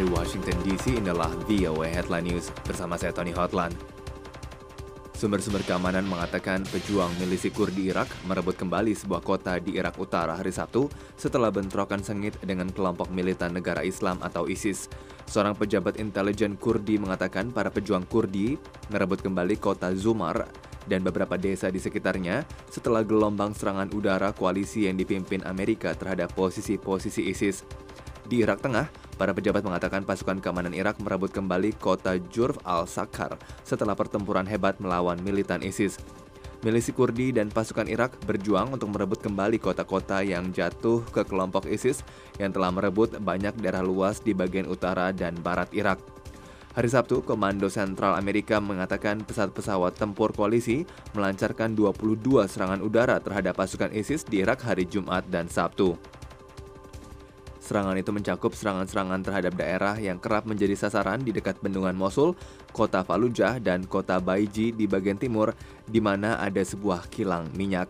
Dari Washington DC, inilah VOA Headline News bersama saya Tony Hotland. Sumber-sumber keamanan mengatakan pejuang milisi Kurdi Irak merebut kembali sebuah kota di Irak Utara hari Sabtu setelah bentrokan sengit dengan kelompok militan negara Islam atau ISIS. Seorang pejabat intelijen Kurdi mengatakan para pejuang Kurdi merebut kembali kota Zumar dan beberapa desa di sekitarnya setelah gelombang serangan udara koalisi yang dipimpin Amerika terhadap posisi-posisi ISIS. Di Irak Tengah, para pejabat mengatakan pasukan keamanan Irak merebut kembali kota Jurf al-Sakhar setelah pertempuran hebat melawan militan ISIS. Milisi Kurdi dan pasukan Irak berjuang untuk merebut kembali kota-kota yang jatuh ke kelompok ISIS yang telah merebut banyak daerah luas di bagian utara dan barat Irak. Hari Sabtu, Komando Sentral Amerika mengatakan pesawat tempur koalisi melancarkan 22 serangan udara terhadap pasukan ISIS di Irak hari Jumat dan Sabtu. Serangan itu mencakup serangan-serangan terhadap daerah yang kerap menjadi sasaran di dekat bendungan Mosul, kota Fallujah, dan kota Baiji di bagian timur, di mana ada sebuah kilang minyak.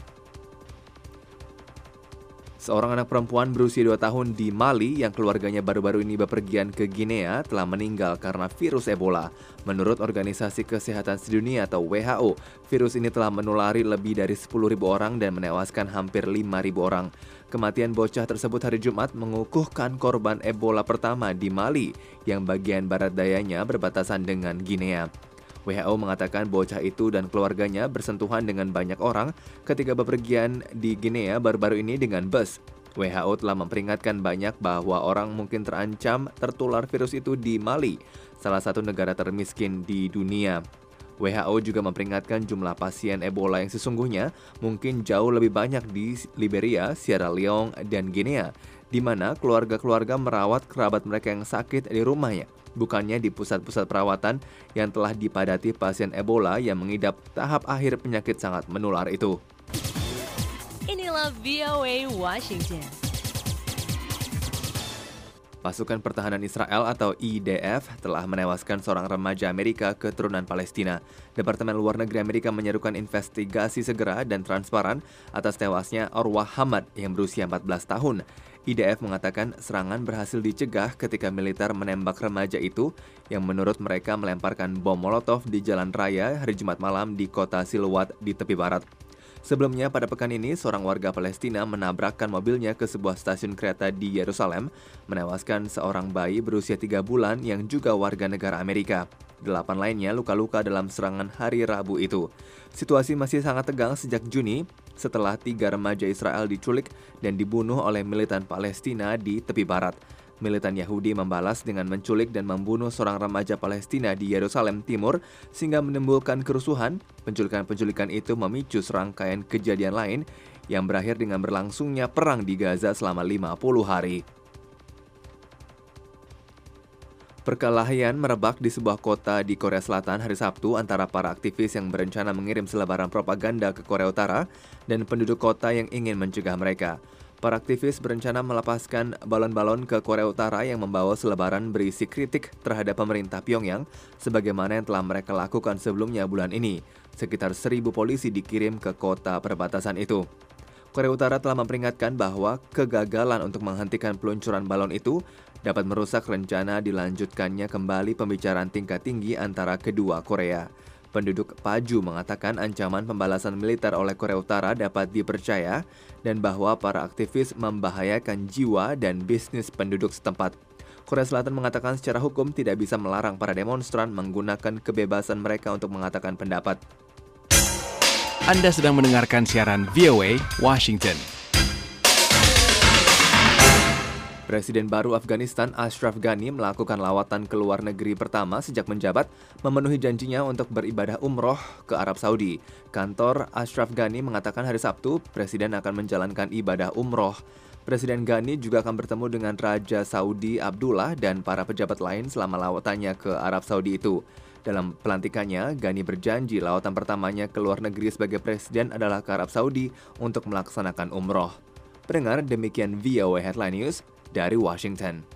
Seorang anak perempuan berusia 2 tahun di Mali yang keluarganya baru-baru ini bepergian ke Guinea telah meninggal karena virus Ebola. Menurut Organisasi Kesehatan Sedunia atau WHO, virus ini telah menulari lebih dari 10.000 orang dan menewaskan hampir 5.000 orang. Kematian bocah tersebut hari Jumat mengukuhkan korban Ebola pertama di Mali yang bagian barat dayanya berbatasan dengan Guinea. WHO mengatakan bocah itu dan keluarganya bersentuhan dengan banyak orang ketika bepergian di Guinea baru-baru ini dengan bus. WHO telah memperingatkan banyak bahwa orang mungkin terancam tertular virus itu di Mali, salah satu negara termiskin di dunia. WHO juga memperingatkan jumlah pasien Ebola yang sesungguhnya mungkin jauh lebih banyak di Liberia, Sierra Leone, dan Guinea, di mana keluarga-keluarga merawat kerabat mereka yang sakit di rumahnya, bukannya di pusat-pusat perawatan yang telah dipadati pasien Ebola yang mengidap tahap akhir penyakit sangat menular itu. Inilah VOA Washington. Pasukan Pertahanan Israel atau IDF telah menewaskan seorang remaja Amerika keturunan Palestina. Departemen Luar Negeri Amerika menyerukan investigasi segera dan transparan atas tewasnya Orwah Hamad yang berusia 14 tahun. IDF mengatakan serangan berhasil dicegah ketika militer menembak remaja itu yang menurut mereka melemparkan bom Molotov di jalan raya hari Jumat malam di kota Silwat di tepi barat. Sebelumnya pada pekan ini, seorang warga Palestina menabrakkan mobilnya ke sebuah stasiun kereta di Yerusalem, menewaskan seorang bayi berusia 3 bulan yang juga warga negara Amerika. 8 lainnya luka-luka dalam serangan hari Rabu itu. Situasi masih sangat tegang sejak Juni setelah 3 remaja Israel diculik dan dibunuh oleh militan Palestina di tepi barat. Militan Yahudi membalas dengan menculik dan membunuh seorang remaja Palestina di Yerusalem Timur sehingga menimbulkan kerusuhan. Penculikan-penculikan itu memicu serangkaian kejadian lain yang berakhir dengan berlangsungnya perang di Gaza selama 50 hari. Perkelahian merebak di sebuah kota di Korea Selatan hari Sabtu antara para aktivis yang berencana mengirim selebaran propaganda ke Korea Utara dan penduduk kota yang ingin mencegah mereka. Para aktivis berencana melepaskan balon-balon ke Korea Utara yang membawa selebaran berisi kritik terhadap pemerintah Pyongyang sebagaimana yang telah mereka lakukan sebelumnya bulan ini. Sekitar 1.000 polisi dikirim ke kota perbatasan itu. Korea Utara telah memperingatkan bahwa kegagalan untuk menghentikan peluncuran balon itu dapat merusak rencana dilanjutkannya kembali pembicaraan tingkat tinggi antara kedua Korea. Penduduk Paju mengatakan ancaman pembalasan militer oleh Korea Utara dapat dipercaya dan bahwa para aktivis membahayakan jiwa dan bisnis penduduk setempat. Korea Selatan mengatakan secara hukum tidak bisa melarang para demonstran menggunakan kebebasan mereka untuk mengatakan pendapat. Anda sedang mendengarkan siaran VOA Washington. Presiden baru Afghanistan Ashraf Ghani melakukan lawatan ke luar negeri pertama sejak menjabat, memenuhi janjinya untuk beribadah umroh ke Arab Saudi. Kantor Ashraf Ghani mengatakan hari Sabtu, Presiden akan menjalankan ibadah umroh. Presiden Ghani juga akan bertemu dengan Raja Saudi Abdullah dan para pejabat lain selama lawatannya ke Arab Saudi itu. Dalam pelantikannya, Ghani berjanji lawatan pertamanya ke luar negeri sebagai presiden adalah ke Arab Saudi untuk melaksanakan umroh. Pendengar, demikian VOA Headline News dari Washington.